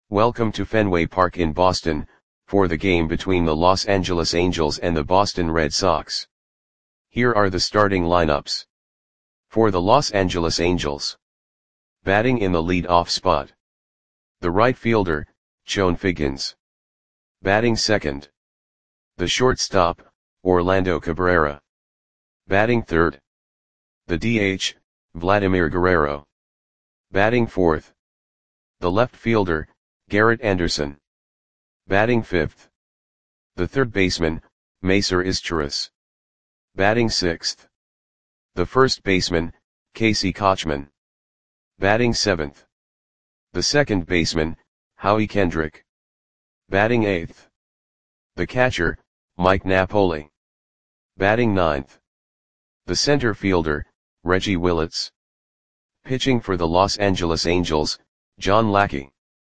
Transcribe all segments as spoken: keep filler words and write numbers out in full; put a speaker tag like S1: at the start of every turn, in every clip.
S1: Welcome to Fenway Park in Boston, for the game between the Los Angeles Angels and the Boston Red Sox. Here are the starting lineups. For the Los Angeles Angels. Batting in the lead-off spot. The right fielder, Chone Figgins. Batting second. The shortstop, Orlando Cabrera. Batting third. The D H, Vladimir Guerrero. Batting fourth. The left fielder, Garrett Anderson. Batting fifth. The third baseman, Macer Izturis. Batting sixth. The first baseman, Casey Kotchman. Batting seventh. The second baseman, Howie Kendrick. Batting eighth. The catcher, Mike Napoli. Batting ninth. The center fielder, Reggie Willits. Pitching for the Los Angeles Angels, John Lackey.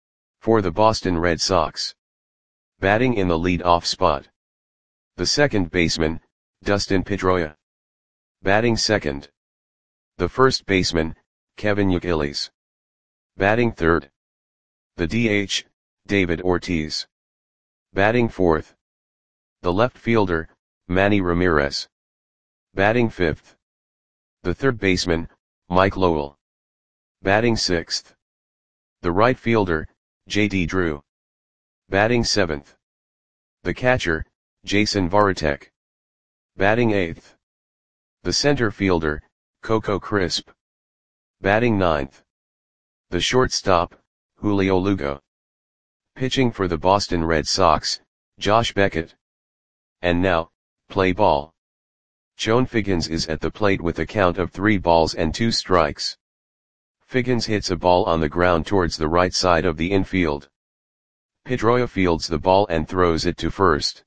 S1: For the Boston Red Sox. Batting in the lead-off spot. The second baseman, Dustin Pedroia. Batting second. The first baseman, Kevin Youkilis. Batting third. The D H, David Ortiz. Batting fourth. The left fielder, Manny Ramirez. Batting fifth. The third baseman, Mike Lowell. Batting sixth. The right fielder, J D Drew. Batting seventh. The catcher, Jason Varitek. Batting eighth. The center fielder, Coco Crisp. Batting ninth. The shortstop, Julio Lugo. Pitching for the Boston Red Sox, Josh Beckett. And now, play ball. Chone Figgins is at the plate with a count of three balls and two strikes. Figgins hits a ball on the ground towards the right side of the infield. Pedroia fields the ball and throws it to first.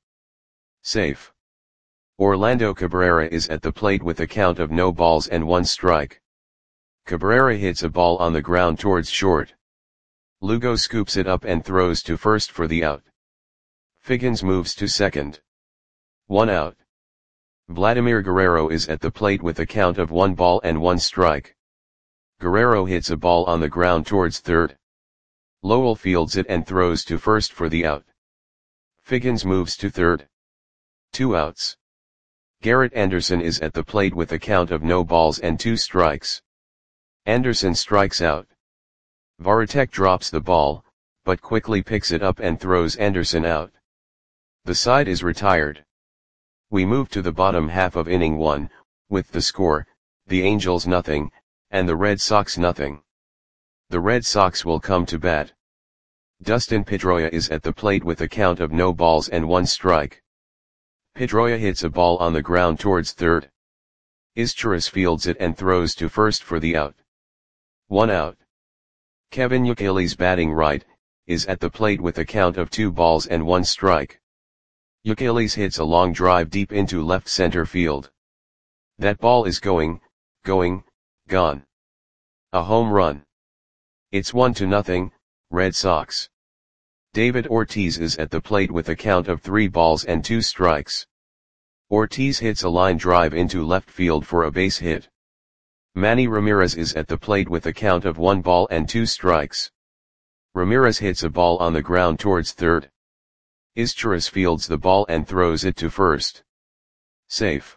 S1: Safe. Orlando Cabrera is at the plate with a count of no balls and one strike. Cabrera hits a ball on the ground towards short. Lugo scoops it up and throws to first for the out. Figgins moves to second. One out. Vladimir Guerrero is at the plate with a count of one ball and one strike. Guerrero hits a ball on the ground towards third. Lowell fields it and throws to first for the out. Figgins moves to third. Two outs. Garrett Anderson is at the plate with a count of no balls and two strikes. Anderson strikes out. Varitek drops the ball, but quickly picks it up and throws Anderson out. The side is retired. We move to the bottom half of inning one, with the score, the Angels nothing, and the Red Sox nothing. The Red Sox will come to bat. Dustin Pedroia is at the plate with a count of no balls and one strike. Pedroia hits a ball on the ground towards third. Izturis fields it and throws to first for the out. One out. Kevin Youkilis, batting right, is at the plate with a count of two balls and one strike. Youkilis hits a long drive deep into left center field. That ball is going, going, gone. A home run. It's one to nothing, Red Sox. David Ortiz is at the plate with a count of three balls and two strikes. Ortiz hits a line drive into left field for a base hit. Manny Ramirez is at the plate with a count of one ball and two strikes. Ramirez hits a ball on the ground towards third. Izturis fields the ball and throws it to first. Safe.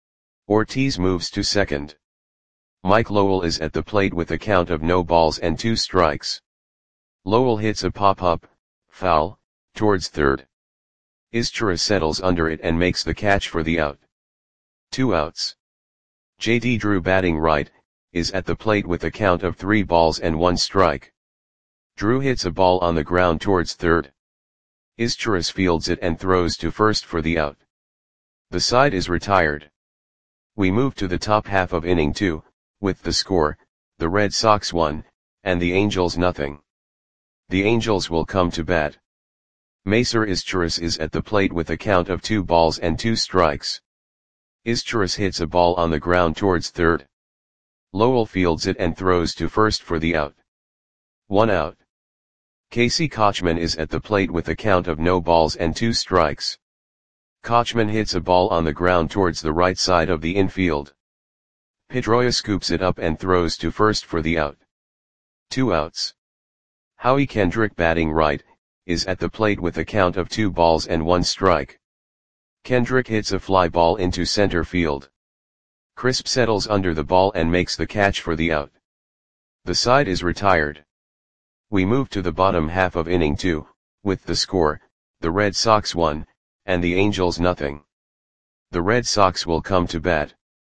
S1: Ortiz moves to second. Mike Lowell is at the plate with a count of no balls and two strikes. Lowell hits a pop-up, foul, towards third. Izturis settles under it and makes the catch for the out. Two outs. J D Drew, batting right, is at the plate with a count of three balls and one strike. Drew hits a ball on the ground towards third. Izturis fields it and throws to first for the out. The side is retired. We move to the top half of inning two, with the score, the Red Sox one, and the Angels nothing. The Angels will come to bat. Macer Izturis is at the plate with a count of two balls and two strikes. Izturis hits a ball on the ground towards third. Lowell fields it and throws to first for the out. One out. Casey Kotchman is at the plate with a count of no balls and two strikes. Kotchman hits a ball on the ground towards the right side of the infield. Pedroia scoops it up and throws to first for the out. Two outs. Howie Kendrick batting right, is at the plate with a count of two balls and one strike. Kendrick hits a fly ball into center field. Crisp settles under the ball and makes the catch for the out. The side is retired. We move to the bottom half of inning two, with the score, the Red Sox one, and the Angels nothing. The Red Sox will come to bat.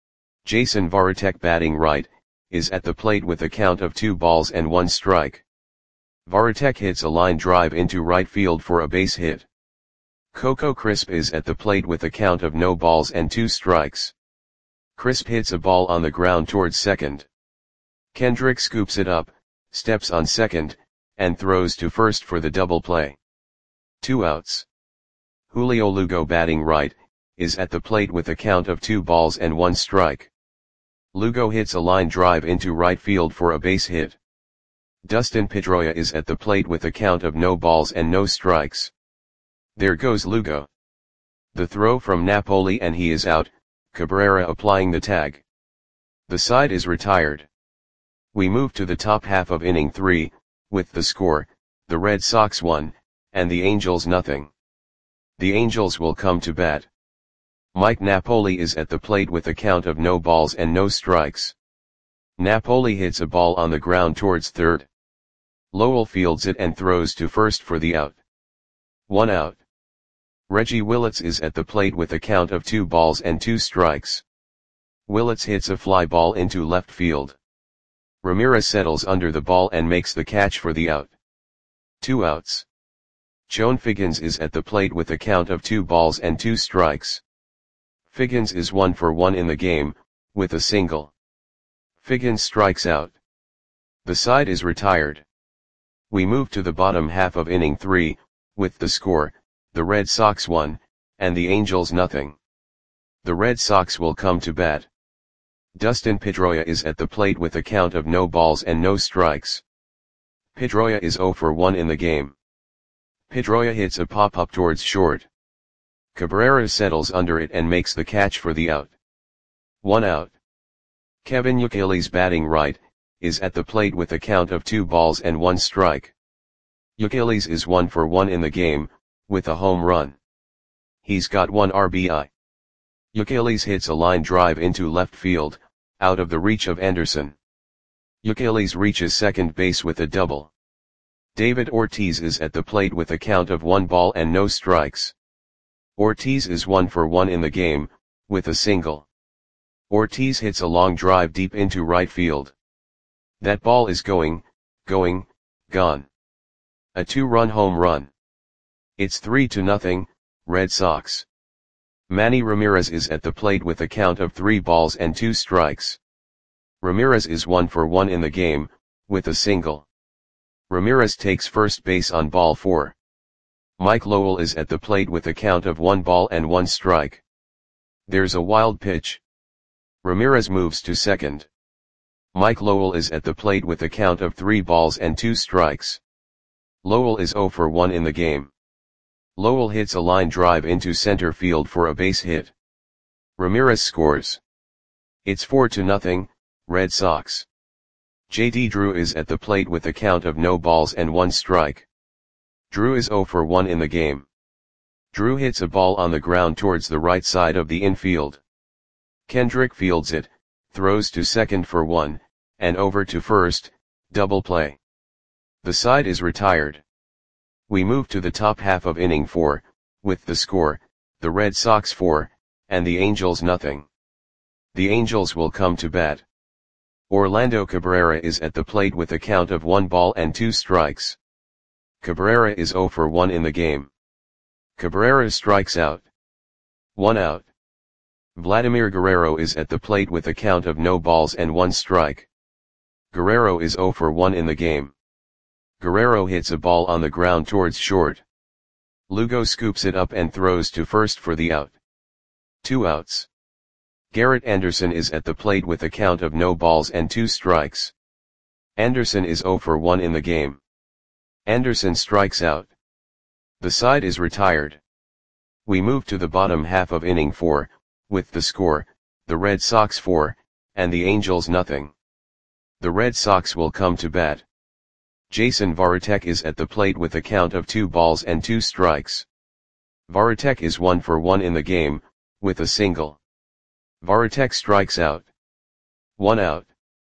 S1: Jason Varitek batting right, is at the plate with a count of two balls and one strike. Varitek hits a line drive into right field for a base hit. Coco Crisp is at the plate with a count of no balls and two strikes. Crisp hits a ball on the ground towards second. Kendrick scoops it up, steps on second, and throws to first for the double play. Two outs. Julio Lugo batting right, is at the plate with a count of two balls and one strike. Lugo hits a line drive into right field for a base hit. Dustin Pedroia is at the plate with a count of no balls and no strikes. There goes Lugo. The throw from Napoli and he is out, Cabrera applying the tag. The side is retired. We move to the top half of inning three, with the score, the Red Sox one, and the Angels nothing. The Angels will come to bat. Mike Napoli is at the plate with a count of no balls and no strikes. Napoli hits a ball on the ground towards third. Lowell fields it and throws to first for the out. One out. Reggie Willits is at the plate with a count of two balls and two strikes. Willits hits a fly ball into left field. Ramirez settles under the ball and makes the catch for the out. Two outs. Joan Figgins is at the plate with a count of two balls and two strikes. Figgins is one for one in the game, with a single. Figgins strikes out. The side is retired. We move to the bottom half of inning three, with the score, the Red Sox one, and the Angels nothing. The Red Sox will come to bat. Dustin Pedroia is at the plate with a count of no balls and no strikes. Pedroia is zero for one in the game. Pedroia hits a pop-up towards short. Cabrera settles under it and makes the catch for the out. One out. Kevin Youkilis batting right, is at the plate with a count of two balls and one strike. Youkilis is one for one in the game, with a home run. He's got one R B I. Youkilis hits a line drive into left field, out of the reach of Anderson. Youkilis reaches second base with a double. David Ortiz is at the plate with a count of one ball and no strikes. Ortiz is one for one in the game, with a single. Ortiz hits a long drive deep into right field. That ball is going, going, gone. A two-run home run. It's three to nothing, Red Sox. Manny Ramirez is at the plate with a count of three balls and two strikes. Ramirez is one for one in the game, with a single. Ramirez takes first base on ball four. Mike Lowell is at the plate with a count of one ball and one strike. There's a wild pitch. Ramirez moves to second. Mike Lowell is at the plate with a count of three balls and two strikes. Lowell is zero for one in the game. Lowell hits a line drive into center field for a base hit. Ramirez scores. It's four to nothing, Red Sox. J D Drew is at the plate with a count of no balls and one strike. Drew is zero for one in the game. Drew hits a ball on the ground towards the right side of the infield. Kendrick fields it, throws to second for one, and over to first, double play. The side is retired. We move to the top half of inning four, with the score, the Red Sox four, and the Angels nothing. The Angels will come to bat. Orlando Cabrera is at the plate with a count of one ball and two strikes. Cabrera is zero for one in the game. Cabrera strikes out. One out. Vladimir Guerrero is at the plate with a count of no balls and one strike. Guerrero is zero for one in the game. Guerrero hits a ball on the ground towards short. Lugo scoops it up and throws to first for the out. Two outs. Garrett Anderson is at the plate with a count of no balls and two strikes. Anderson is zero for one in the game. Anderson strikes out. The side is retired. We move to the bottom half of inning four, with the score, the Red Sox four, and the Angels nothing. The Red Sox will come to bat. Jason Varitek is at the plate with a count of two balls and two strikes. Varitek is one for one in the game, with a single. Varitek strikes out. One out.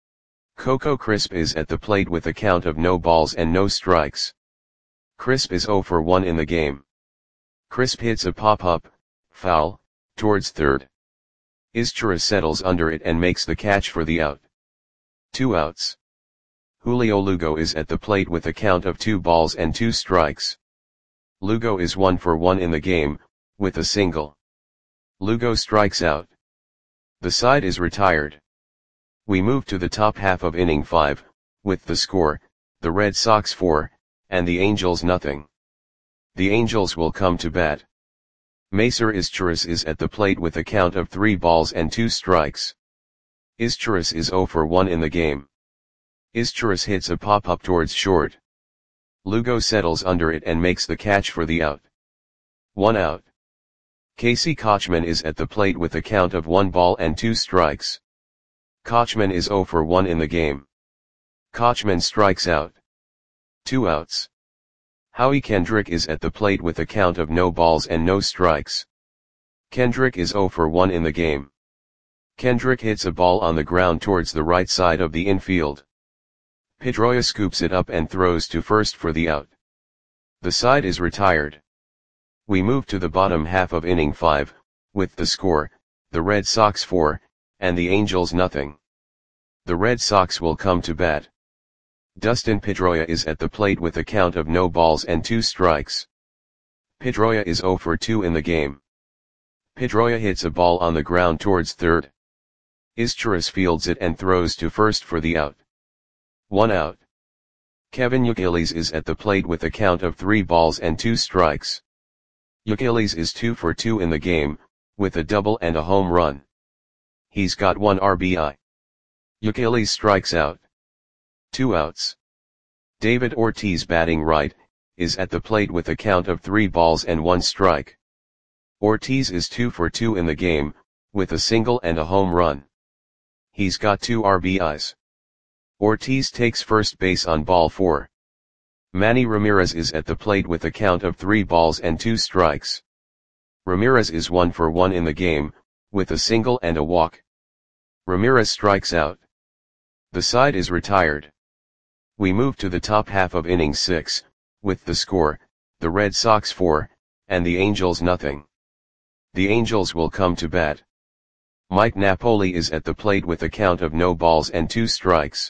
S1: Coco Crisp is at the plate with a count of no balls and no strikes. Crisp is zero for one in the game. Crisp hits a pop-up, foul, towards third. Izturis settles under it and makes the catch for the out. Two outs. Julio Lugo is at the plate with a count of two balls and two strikes. Lugo is one for one in the game, with a single. Lugo strikes out. The side is retired. We move to the top half of inning five, with the score, the Red Sox four, and the Angels nothing. The Angels will come to bat. Macer Izturis is at the plate with a count of three balls and two strikes. Izturis is zero for one in the game. Izturis hits a pop-up towards short. Lugo settles under it and makes the catch for the out. One out. Casey Kotchman is at the plate with a count of one ball and two strikes. Kotchman is zero for one in the game. Kotchman strikes out. Two outs. Howie Kendrick is at the plate with a count of no balls and no strikes. Kendrick is zero for one in the game. Kendrick hits a ball on the ground towards the right side of the infield. Pedroia scoops it up and throws to first for the out. The side is retired. We move to the bottom half of inning five, with the score, the Red Sox four, and the Angels nothing. The Red Sox will come to bat. Dustin Pedroia is at the plate with a count of no balls and two strikes. Pedroia is zero for two in the game. Pedroia hits a ball on the ground towards third. Izturis fields it and throws to first for the out. One out. Kevin Youkilis is at the plate with a count of three balls and two strikes. Youkilis is two for two in the game, with a double and a home run. He's got one R B I. Youkilis strikes out. Two outs. David Ortiz, batting right, is at the plate with a count of three balls and one strike. Ortiz is two for two in the game, with a single and a home run. He's got two R B Is. Ortiz takes first base on ball four. Manny Ramirez is at the plate with a count of three balls and two strikes. Ramirez is one for one in the game, with a single and a walk. Ramirez strikes out. The side is retired. We move to the top half of inning six, with the score, the Red Sox four, and the Angels nothing. The Angels will come to bat. Mike Napoli is at the plate with a count of no balls and two strikes.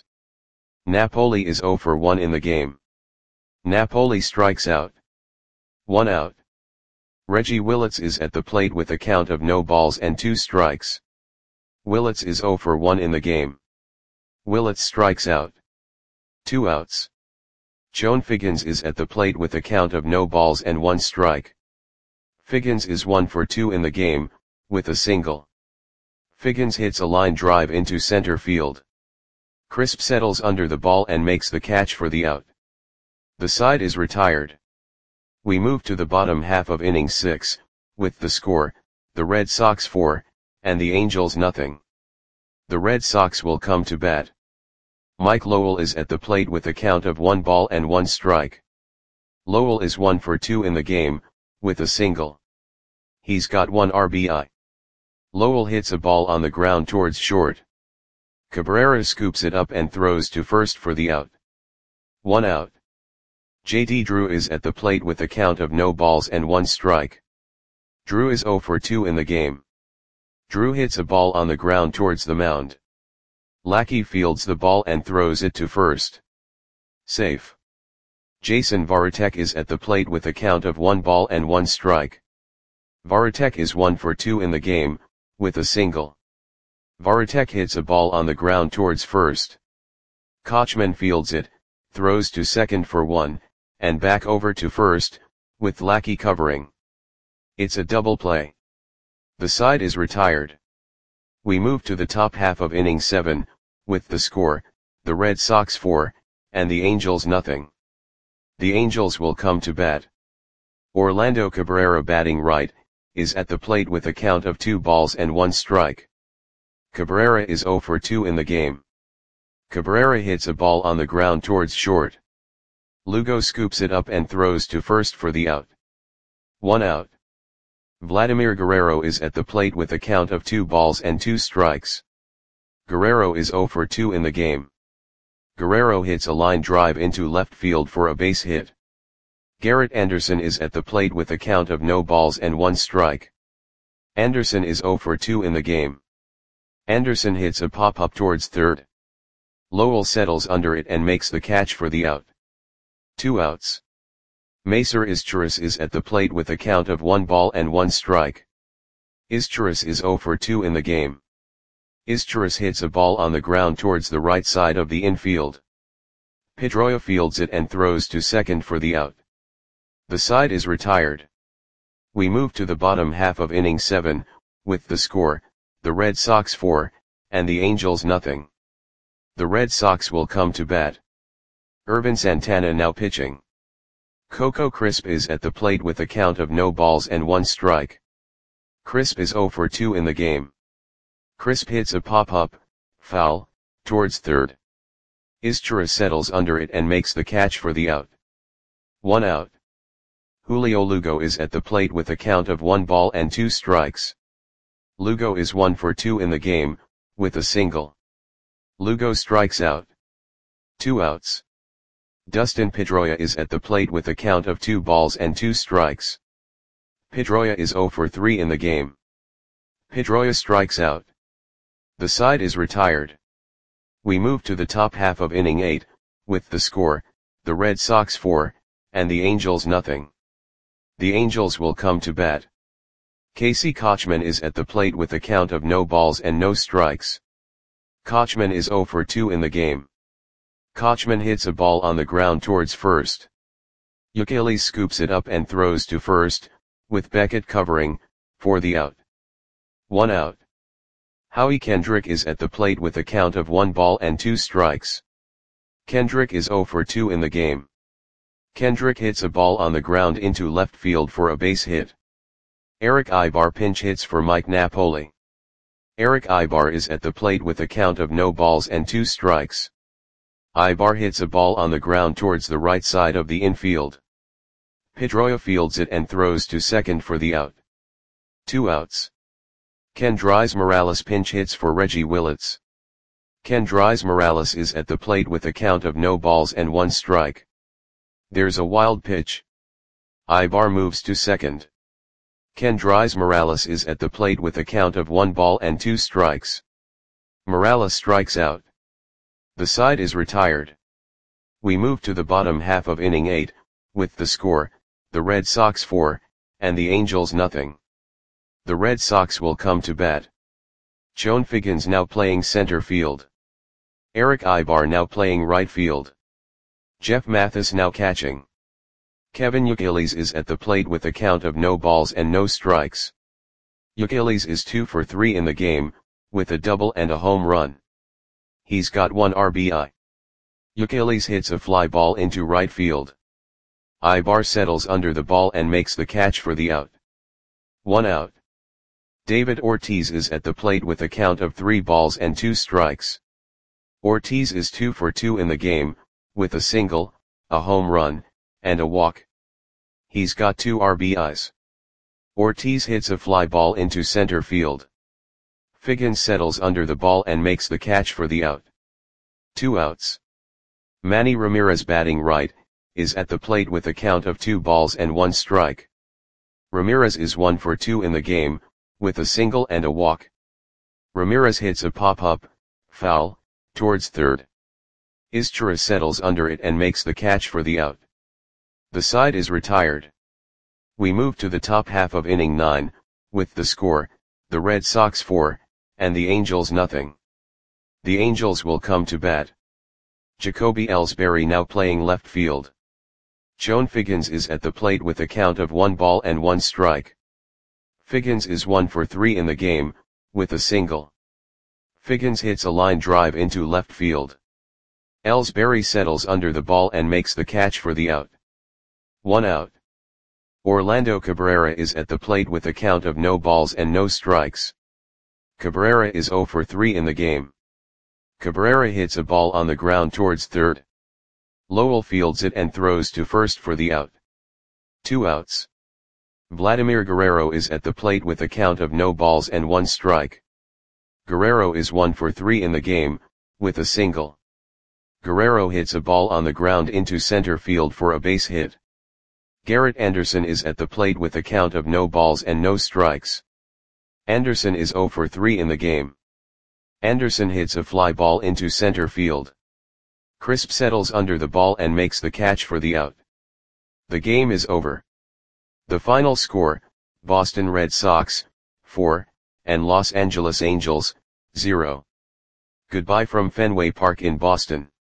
S1: Napoli is zero for one in the game. Napoli strikes out. One out. Reggie Willits is at the plate with a count of no balls and two strikes. Willits is zero for one in the game. Willits strikes out. Two outs. Joan Figgins is at the plate with a count of no balls and one strike. Figgins is one for two in the game, with a single. Figgins hits a line drive into center field. Crisp settles under the ball and makes the catch for the out. The side is retired. We move to the bottom half of inning six, with the score, the Red Sox four, and the Angels nothing. The Red Sox will come to bat. Mike Lowell is at the plate with a count of one ball and one strike. Lowell is one for two in the game, with a single. He's got one R B I. Lowell hits a ball on the ground towards short. Cabrera scoops it up and throws to first for the out. One out. J D Drew is at the plate with a count of no balls and one strike. Drew is zero for two in the game. Drew hits a ball on the ground towards the mound. Lackey fields the ball and throws it to first. Safe. Jason Varitek is at the plate with a count of one ball and one strike. Varitek is one for two in the game, with a single. Varitek hits a ball on the ground towards first. Kotchman fields it, throws to second for one, and back over to first, with Lackey covering. It's a double play. The side is retired. We move to the top half of inning seven, with the score, the Red Sox four, and the Angels nothing. The Angels will come to bat. Orlando Cabrera, batting right, is at the plate with a count of two balls and one strike. Cabrera is zero for two in the game. Cabrera hits a ball on the ground towards short. Lugo scoops it up and throws to first for the out. One out. Vladimir Guerrero is at the plate with a count of two balls and two strikes. Guerrero is zero for two in the game. Guerrero hits a line drive into left field for a base hit. Garrett Anderson is at the plate with a count of no balls and one strike. Anderson is zero for two in the game. Anderson hits a pop-up towards third. Lowell settles under it and makes the catch for the out. Two outs. Macer Izturis is at the plate with a count of one ball and one strike. Izturis is zero for two in the game. Izturis hits a ball on the ground towards the right side of the infield. Pedroia fields it and throws to second for the out. The side is retired. We move to the bottom half of inning seven, with the score, the Red Sox four, and the Angels nothing. The Red Sox will come to bat. Irvin Santana now pitching. Coco Crisp is at the plate with a count of no balls and one strike. Crisp is zero for two in the game. Crisp hits a pop-up, foul, towards third. Izturis settles under it and makes the catch for the out. One out. Julio Lugo is at the plate with a count of one ball and two strikes. Lugo is one for two in the game, with a single. Lugo strikes out. Two outs. Dustin Pedroia is at the plate with a count of two balls and two strikes. Pedroia is zero for three in the game. Pedroia strikes out. The side is retired. We move to the top half of inning eight, with the score, the Red Sox four, and the Angels nothing. The Angels will come to bat. Casey Kochman is at the plate with a count of no balls and no strikes. Kochman is zero for two in the game. Kochman hits a ball on the ground towards first. Youkilis scoops it up and throws to first, with Beckett covering, for the out. One out. Howie Kendrick is at the plate with a count of one ball and two strikes. Kendrick is zero for two in the game. Kendrick hits a ball on the ground into left field for a base hit. Eric Ibar pinch hits for Mike Napoli. Eric Ibar is at the plate with a count of no balls and two strikes. Ibar hits a ball on the ground towards the right side of the infield. Pedroia fields it and throws to second for the out. Two outs. Kendrys Morales pinch hits for Reggie Willits. Kendrys Morales is at the plate with a count of no balls and one strike. There's a wild pitch. Ibar moves to second. Kendrys Morales is at the plate with a count of one ball and two strikes. Morales strikes out. The side is retired. We move to the bottom half of inning eight, with the score, the Red Sox four, and the Angels nothing. The Red Sox will come to bat. Joan Figgins now playing center field. Eric Ibar now playing right field. Jeff Mathis now catching. Kevin Youkilis is at the plate with a count of no balls and no strikes. Youkilis is two for three in the game, with a double and a home run. He's got one R B I. Youkilis hits a fly ball into right field. Ibar settles under the ball and makes the catch for the out. One out. David Ortiz is at the plate with a count of three balls and two strikes. Ortiz is two for two in the game, with a single, a home run, and a walk. He's got two R B Is. Ortiz hits a fly ball into center field. Figgins settles under the ball and makes the catch for the out. Two outs. Manny Ramirez batting right, is at the plate with a count of two balls and one strike. Ramirez is one for two in the game, with a single and a walk. Ramirez hits a pop-up, foul, towards third. Izturis settles under it and makes the catch for the out. The side is retired. We move to the top half of inning nine, with the score, the Red Sox four, and the Angels nothing. The Angels will come to bat. Jacoby Ellsbury now playing left field. Joan Figgins is at the plate with a count of one ball and one strike. Figgins is one for three in the game, with a single. Figgins hits a line drive into left field. Ellsbury settles under the ball and makes the catch for the out. One out. Orlando Cabrera is at the plate with a count of no balls and no strikes. Cabrera is zero for three in the game. Cabrera hits a ball on the ground towards third. Lowell fields it and throws to first for the out. Two outs. Vladimir Guerrero is at the plate with a count of no balls and one strike. Guerrero is one for three in the game, with a single. Guerrero hits a ball on the ground into center field for a base hit. Garrett Anderson is at the plate with a count of no balls and no strikes. Anderson is zero for three in the game. Anderson hits a fly ball into center field. Crisp settles under the ball and makes the catch for the out. The game is over. The final score, Boston Red Sox, four, and Los Angeles Angels, zero. Goodbye from Fenway Park in Boston.